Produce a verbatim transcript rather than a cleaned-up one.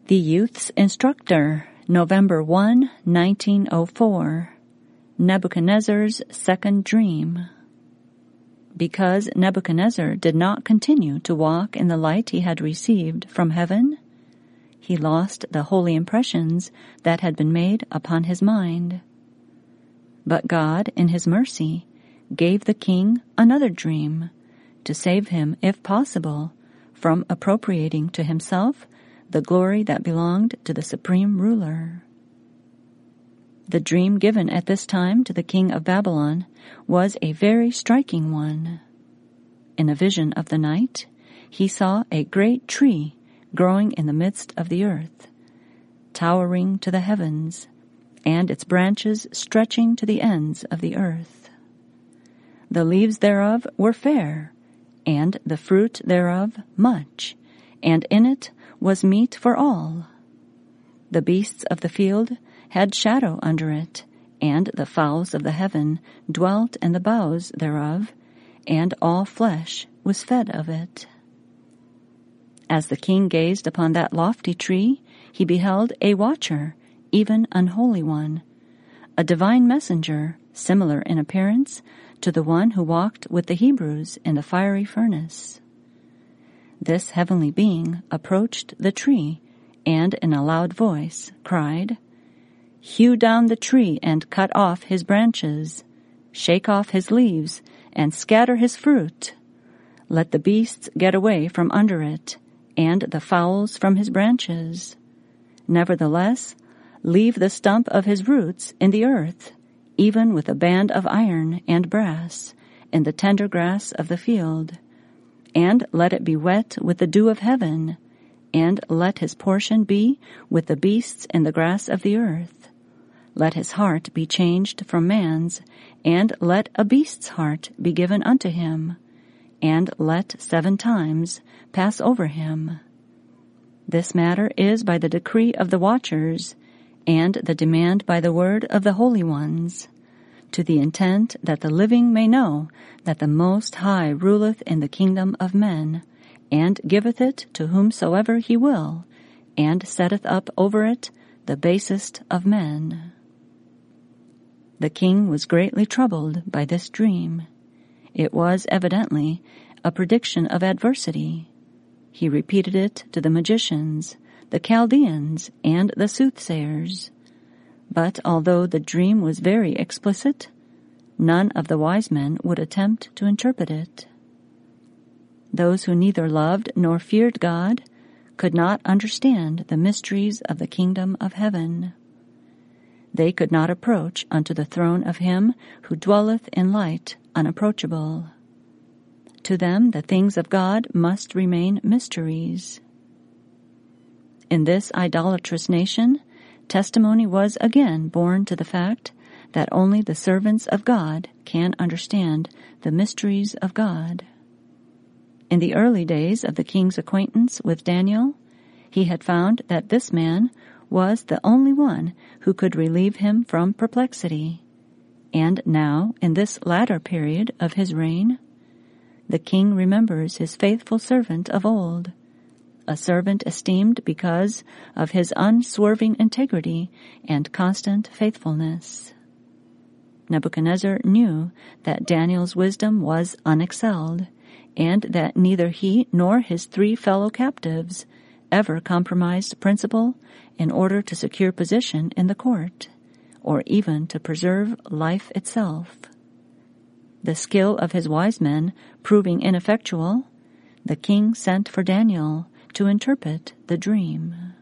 The Youth's Instructor, November first, nineteen oh four. Nebuchadnezzar's Second Dream. Because Nebuchadnezzar did not continue to walk in the light he had received from heaven, he lost the holy impressions that had been made upon his mind. But God, in his mercy, gave the king another dream to save him, if possible, from appropriating to himself the glory that belonged to the supreme ruler. The dream given at this time to the king of Babylon was a very striking one. In a vision of the night, he saw a great tree growing in the midst of the earth, towering to the heavens, and its branches stretching to the ends of the earth. The leaves thereof were fair, and the fruit thereof much, and in it was meat for all. The beasts of the field had shadow under it, and the fowls of the heaven dwelt in the boughs thereof, and all flesh was fed of it. As the king gazed upon that lofty tree, he beheld a watcher, even unholy one, a divine messenger, similar in appearance to the one who walked with the Hebrews in the fiery furnace. This heavenly being approached the tree, and in a loud voice cried, "Hew down the tree and cut off his branches. Shake off his leaves and scatter his fruit. Let the beasts get away from under it, and the fowls from his branches. Nevertheless, leave the stump of his roots in the earth, even with a band of iron and brass, in the tender grass of the field. And let it be wet with the dew of heaven, and let his portion be with the beasts in the grass of the earth. Let his heart be changed from man's, and let a beast's heart be given unto him, and let seven times pass over him. This matter is by the decree of the watchers, and the demand by the word of the holy ones, to the intent that the living may know that the Most High ruleth in the kingdom of men, and giveth it to whomsoever he will, and setteth up over it the basest of men." The king was greatly troubled by this dream. It was evidently a prediction of adversity. He repeated it to the magicians, the Chaldeans, and the soothsayers. But although the dream was very explicit, none of the wise men would attempt to interpret it. Those who neither loved nor feared God could not understand the mysteries of the kingdom of heaven. They could not approach unto the throne of him who dwelleth in light unapproachable. To them the things of God must remain mysteries. In this idolatrous nation, testimony was again borne to the fact that only the servants of God can understand the mysteries of God. In the early days of the king's acquaintance with Daniel, he had found that this man was the only one who could relieve him from perplexity. And now, in this latter period of his reign, the king remembers his faithful servant of old, a servant esteemed because of his unswerving integrity and constant faithfulness. Nebuchadnezzar knew that Daniel's wisdom was unexcelled, and that neither he nor his three fellow captives ever compromised principle in order to secure position in the court, or even to preserve life itself. The skill of his wise men proving ineffectual, the king sent for Daniel to interpret the dream.